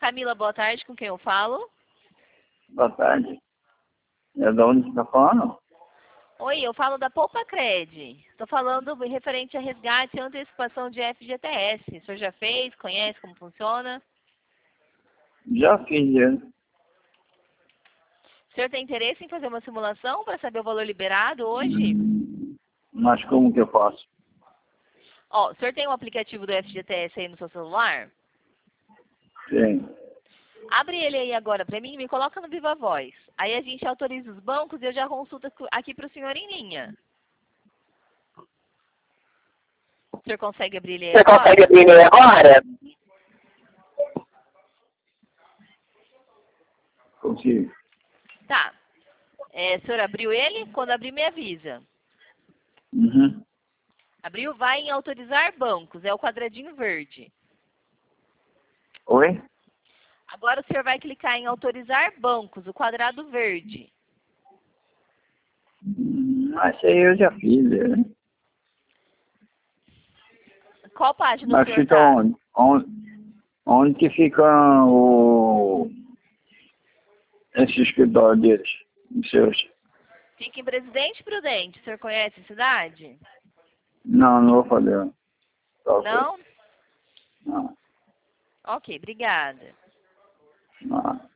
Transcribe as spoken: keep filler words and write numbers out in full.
Camila, boa tarde, com quem eu falo? Boa tarde. É da onde você está falando? Oi, eu falo da Poupa Cred. Estou falando referente a resgate e antecipação de F G T S. O senhor já fez? Conhece como funciona? Já fiz, é. O senhor tem interesse em fazer uma simulação para saber o valor liberado hoje? Hum, Mas como que eu faço? Ó, o senhor tem o aplicativo do F G T S aí no seu celular? Sim. Abre ele aí agora para mim e me coloca no Viva Voz. Aí a gente autoriza os bancos e eu já consulto aqui para o senhor em linha. O senhor consegue abrir ele aí Você agora? consegue abrir ele agora? Consigo. Tá. É, o senhor abriu ele? Quando abrir, me avisa. Uhum. Abriu, vai em autorizar bancos. É o quadradinho verde. Oi? Agora o senhor vai clicar em autorizar bancos, o quadrado verde. Hum, Mas aí eu já fiz, é. Qual página o Mas senhor fica tá? onde? Onde, onde que fica o... esse escritório deles? Os seus? Fica em Presidente Prudente. O senhor conhece a cidade? Não, não vou fazer. Tá ok. Não? Não. Ok, obrigada. Não.